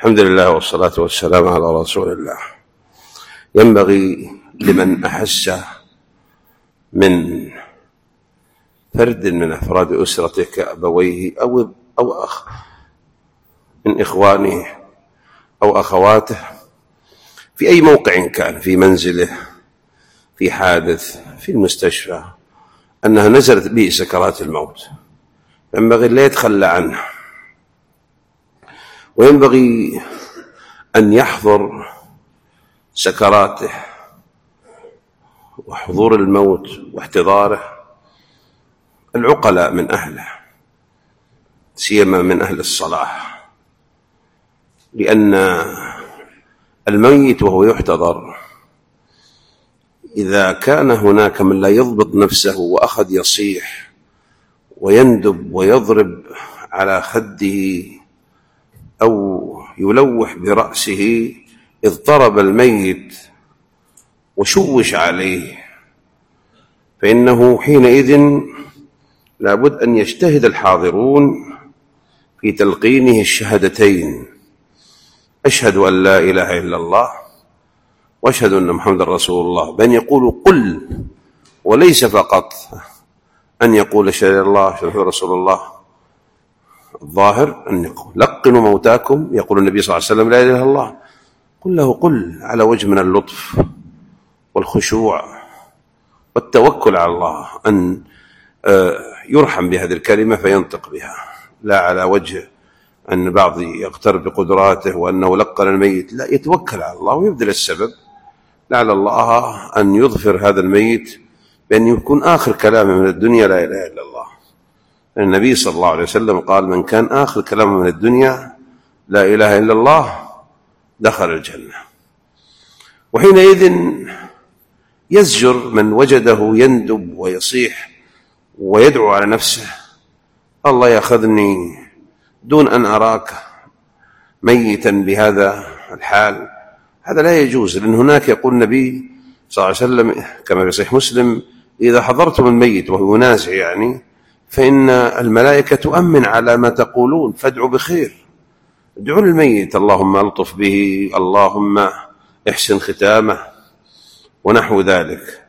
الحمد لله والصلاة والسلام على رسول الله. ينبغي لمن أحس من فرد من أفراد أسرته كأبويه أو أخ من إخوانه أو أخواته في أي موقع كان، في منزله، في حادث، في المستشفى، أنها نزلت به سكرات الموت، ينبغي لا يتخلى عنه، وينبغي أن يحضر سكراته وحضور الموت واحتضاره العقلاء من أهله، سيما من أهل الصلاح، لأن الميت وهو يحتضر إذا كان هناك من لا يضبط نفسه وأخذ يصيح ويندب ويضرب على خده أو يلوح برأسه اضطرب الميت وشوش عليه، فإنه حينئذ لابد أن يجتهد الحاضرون في تلقينه الشهادتين: أشهد أن لا إله إلا الله وأشهد أن محمد رسول الله، بأن يقولوا قل، وليس فقط أن يقول أشهد أن الله أشهد أن رسول الله. الظاهر أن يقول لقنوا موتاكم، يقول النبي صلى الله عليه وسلم لا إله إلا الله، قل له قل على وجه من اللطف والخشوع والتوكل على الله، أن يرحم بهذه الكلمة فينطق بها، لا على وجه أن بعض يقتر بقدراته وأنه لقن الميت، لا، يتوكل على الله ويبذل السبب لعل الله أن يظفر هذا الميت بأن يكون آخر كلامه من الدنيا لا إله إلا الله. النبي صلى الله عليه وسلم قال: من كان آخر كلامه من الدنيا لا إله إلا الله دخل الجنة. وحينئذ يزجر من وجده يندب ويصيح ويدعو على نفسه: الله يأخذني دون أن أراك ميتا بهذا الحال. هذا لا يجوز، لأن هناك يقول النبي صلى الله عليه وسلم كما في صحيح مسلم: إذا حضرتم الميت وهو ينازع فإن الملائكة تؤمن على ما تقولون فادعوا بخير، ادعوا للميت اللهم ألطف به، اللهم احسن ختامه، ونحو ذلك.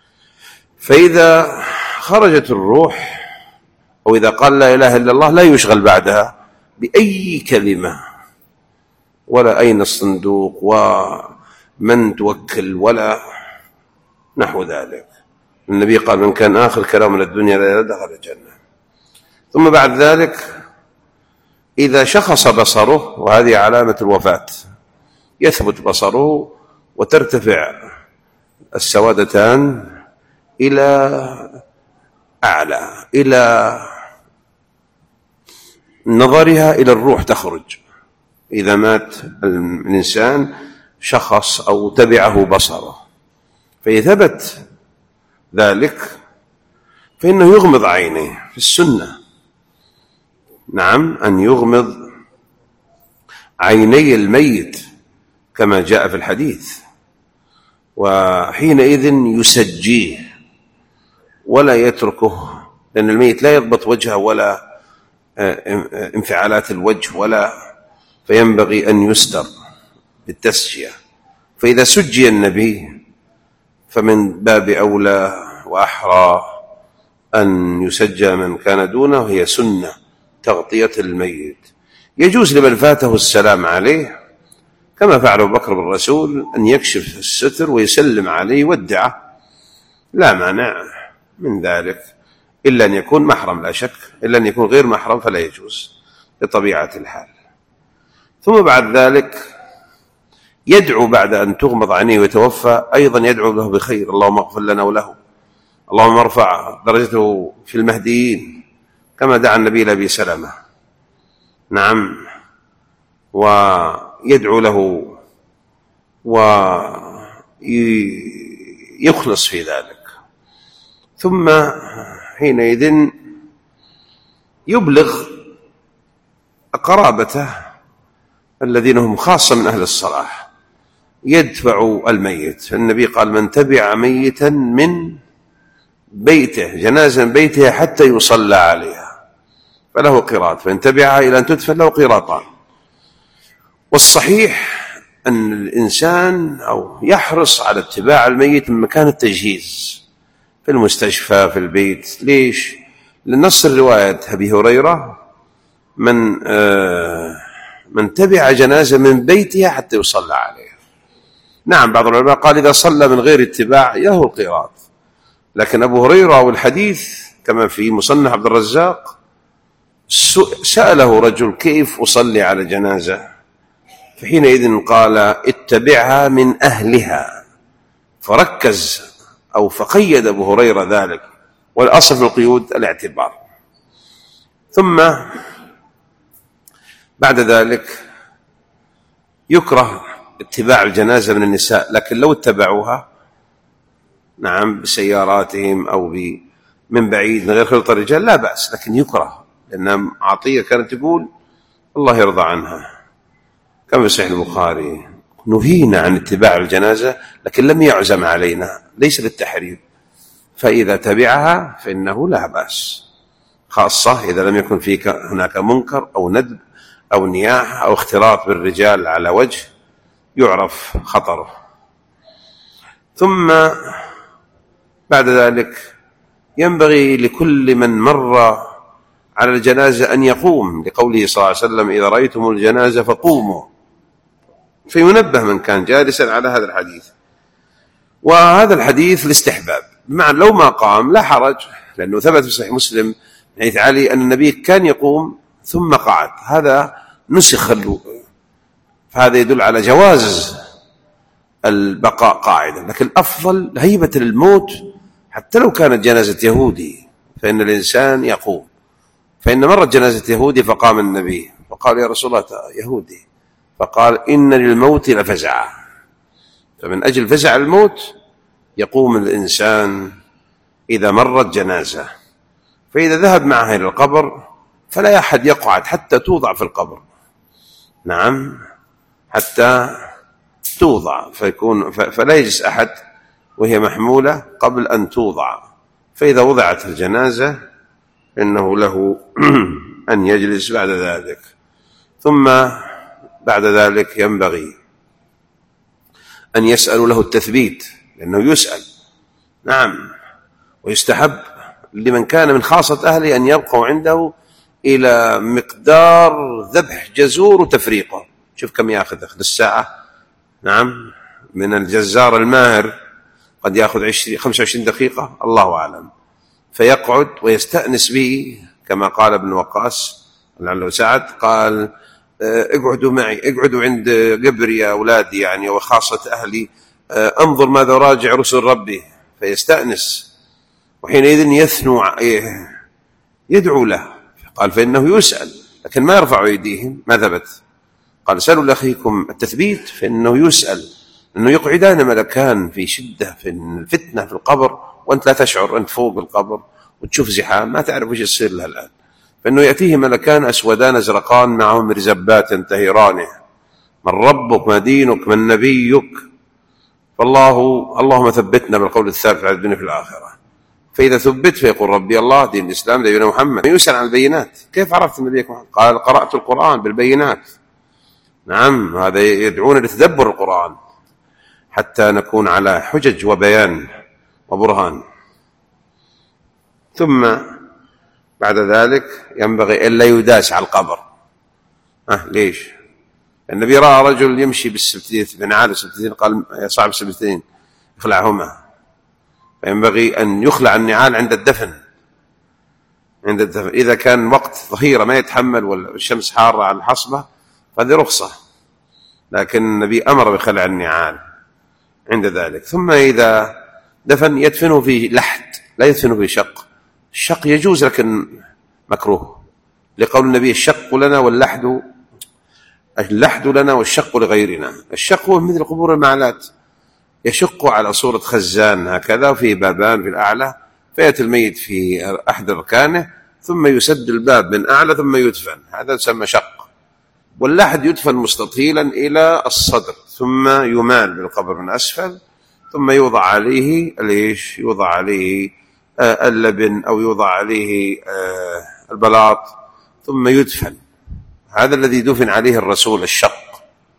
فإذا خرجت الروح أو إذا قال لا إله إلا الله لا يشغل بعدها بأي كلمة، ولا أين الصندوق ومن توكل ولا نحو ذلك. النبي قال: من كان آخر كلام من الدنيا لا دخل الجنة. ثم بعد ذلك إذا شخص بصره، وهذه علامة الوفاة، يثبت بصره وترتفع السوادتان إلى أعلى، إلى نظرها إلى الروح تخرج. إذا مات الإنسان شخص أو تبعه بصره، فيثبت ذلك فإنه يغمض عينيه في السنة، نعم، أن يغمض عيني الميت كما جاء في الحديث، وحينئذ يسجيه ولا يتركه، لأن الميت لا يضبط وجهه ولا انفعالات الوجه ولا، فينبغي أن يستر بالتسجية. فإذا سجي النبي فمن باب أولى وأحرى أن يسجى من كان دونه، هي سنة تغطية الميت. يجوز لمن فاته السلام عليه كما فعل أبو بكر بالرسول أن يكشف الستر ويسلم عليه ودعه، لا مانع من ذلك، إلا أن يكون محرم، لا شك، إلا أن يكون غير محرم فلا يجوز بطبيعة الحال. ثم بعد ذلك يدعو بعد أن تغمض عينيه ويتوفى، أيضا يدعو له بخير: اللهم اغفر لنا وله، اللهم ارفع درجته في المهديين، كما دعا النبي لأبي سلمة، نعم، ويدعو له ويخلص في ذلك. ثم حينئذ يبلغ قرابته الذين هم خاصة من أهل الصلاح، يدفع الميت. النبي قال: من تبع ميتا من بيته، جنازة من بيته، حتى يصلى عليها فله قيراط، فإن تبعها إلى أن تدفن له قيراطان. والصحيح أن الإنسان أو يحرص على اتباع الميت من مكان التجهيز، في المستشفى، في البيت. ليش؟ لنص الرواية أبي هريرة: من تبع جنازة من بيتها حتى يصلى عليه. نعم، بعض العلماء قال إذا صلى من غير اتباع له القيراط، لكن أبو هريرة والحديث كما في مصنف عبد الرزاق سأله رجل: كيف أصلي على جنازة؟ فحينئذ قال: اتبعها من أهلها. فركز أو فقيد أبو هريرة ذلك، والأصل في القيود الاعتبار. ثم بعد ذلك يكره اتباع الجنازة من النساء، لكن لو اتبعوها نعم بسياراتهم أو من بعيد من غير خلط الرجال لا بأس، لكن يكره، لأن عطية كانت تقول الله يرضى عنها كما في صحيح البخاري: نهينا عن اتباع الجنازة لكن لم يعزم علينا، ليس للتحريم، فإذا تبعها فإنه لا بأس، خاصة إذا لم يكن فيك هناك منكر أو ندب أو نياح أو اختلاط بالرجال على وجه يعرف خطره. ثم بعد ذلك ينبغي لكل من مر على الجنازة أن يقوم، لقوله صلى الله عليه وسلم: إذا رأيتم الجنازة فقوموا، فينبه من كان جالسا على هذا الحديث. وهذا الحديث الاستحباب، بمعنى لو ما قام لا حرج، لأنه ثبت في صحيح مسلم من حديث علي أن النبي كان يقوم ثم قعد، هذا نسخ، فهذا يدل على جواز البقاء قاعدا. لكن الأفضل هيبة الموت، حتى لو كانت جنازة يهودي فإن الإنسان يقوم. فإن مرت جنازة يهودي فقام النبي فقال: يا رسول الله يهودي، فقال: إن للموت لفزعة. فمن أجل فزع الموت يقوم الإنسان إذا مرت جنازة. فإذا ذهب معها إلى القبر فلا أحد يقعد حتى توضع في القبر، نعم، حتى توضع، فلا يجلس أحد وهي محمولة قبل أن توضع. فإذا وضعت الجنازة إنه له أن يجلس بعد ذلك. ثم بعد ذلك ينبغي أن يسأل له التثبيت، لأنه يسأل، نعم، ويستحب لمن كان من خاصة أهله أن يبقوا عنده إلى مقدار ذبح جزور وتفريقه. شوف كم يأخذ الساعة، نعم، من الجزار الماهر قد يأخذ 25 دقيقة، الله أعلم. فيقعد ويستأنس به، كما قال ابن وقاص لعله سعد قال: اقعدوا معي، اقعدوا عند قبري يا أولادي، يعني وخاصة أهلي، انظر ماذا راجع رسل ربي. فيستأنس، وحينئذ يثنو يدعو له. قال: فإنه يسأل، لكن ما يرفع أيديهم، ما ثبت. قال: سألوا لأخيكم التثبيت فإنه يسأل، أنه يقعدان ملكان في شدة في الفتنة في القبر، وأنت لا تشعر، أنت فوق القبر وتشوف زحام ما تعرف وش يصير له الآن. فإنه يأتيه ملكان أسودان أزرقان معهم مرزبات تهيرانه: من ربك، ما دينك، من نبيك. اللهم ثبتنا بالقول الثابت على الدنيا في الآخرة. فإذا ثبت فيقول: ربي الله، دين الإسلام، دين محمد. يسأل عن البينات: كيف عرفت نبيك محمد؟ قال: قرأت القرآن بالبينات. نعم، هذا يدعون لتدبر القرآن حتى نكون على حجج وبيان وبرهان. ثم بعد ذلك ينبغي ألا يداس على القبر. ليش؟ النبي رأى رجل يمشي بالسبتين، بنعال السبتين، قال: يا صاحب السبتين اخلعهما. فينبغي أن يخلع النعال عند الدفن. إذا كان وقت ظهيرة ما يتحمل والشمس حارة على الحصبة فهذه رخصة، لكن النبي أمر بخلع النعال عند ذلك. ثم إذا دفن يدفنه في لحد، لا يدفنه في شق. الشق يجوز لكن مكروه، لقول النبي: الشق لنا واللحد، اللحد لنا والشق لغيرنا. الشق هو مثل قبور المعلات، يشق على صورة خزان هكذا، وفي بابان في الأعلى، فيأتي الميت في أحد أركانه ثم يسد الباب من أعلى ثم يدفن، هذا يسمى شق. واللحد يدفن مستطيلا إلى الصدر ثم يمال بالقبر من أسفل، ثم يوضع عليه يوضع عليه اللبن أو يوضع عليه البلاط ثم يدفن. هذا الذي دفن عليه الرسول، الشق.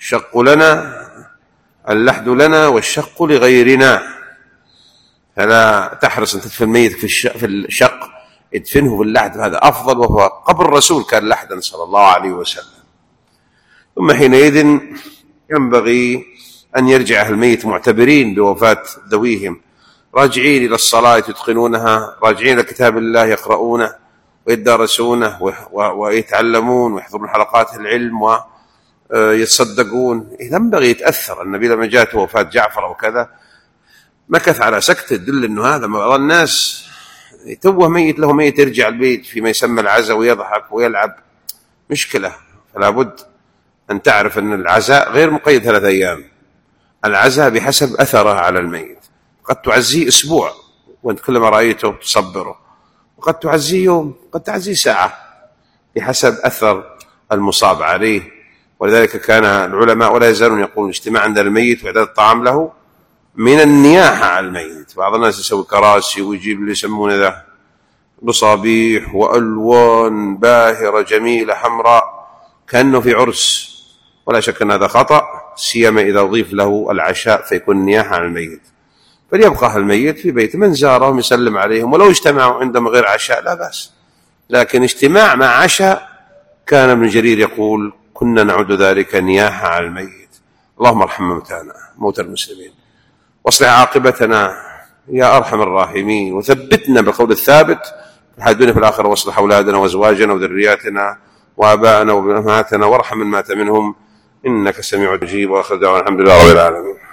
الشق لنا، اللحد لنا والشق لغيرنا، فلا تحرص أن تدفن الميت في الشق، ادفنه في اللحد، هذا أفضل، وهو قبر الرسول كان لحدا صلى الله عليه وسلم. ثم حينئذ ينبغي أن يرجع أهل الميت معتبرين بوفاة ذويهم، راجعين إلى الصلاة يتقنونها، راجعين إلى كتاب الله يقرؤونه ويدارسونه ويتعلمون ويحضرون حلقات العلم ويتصدقون. ينبغي يتأثر. النبي لما جاءته وفاة جعفر أو كذا مكث على سكته، تدل أنه هذا بعض الناس توه ميت له ميت يرجع البيت فيما يسمى العزاء ويضحك ويلعب، مشكلة. فلا بد أن تعرف أن العزاء غير مقيد 3 أيام، العزاء بحسب أثره على الميت، قد تعزيه أسبوع وأنت كلما رأيته تصبره، وقد تعزيه يوم، قد تعزيه ساعة، بحسب أثر المصاب عليه. ولذلك كان العلماء ولا يزالون يقولون اجتماع عند الميت وإعداد الطعام له من النياحة على الميت. بعض الناس يسوي كراسي ويجيب اللي يسمونه ذا بصابيح وألوان باهرة جميلة حمراء كأنه في عرس، ولا شك أن هذا خطأ، سيما إذا أضيف له العشاء فيكون نياحة على الميت. فليبقى الميت في بيت، من زارهم يسلم عليهم، ولو اجتمعوا عندهم غير عشاء لا بأس، لكن اجتماع مع عشاء كان ابن جرير يقول كنا نعد ذلك نياحة على الميت. اللهم ارحم موتانا موتى المسلمين، واصلح عاقبتنا يا أرحم الراحمين، وثبتنا بالقول الثابت في الحياة الدنيا في الآخرة، واصلح أولادنا وأزواجنا وذرياتنا وآباءنا وأمهاتنا، وارحم من مات منهم إنك سميع مجيب. وآخر دعوانا الحمد لله رب العالمين.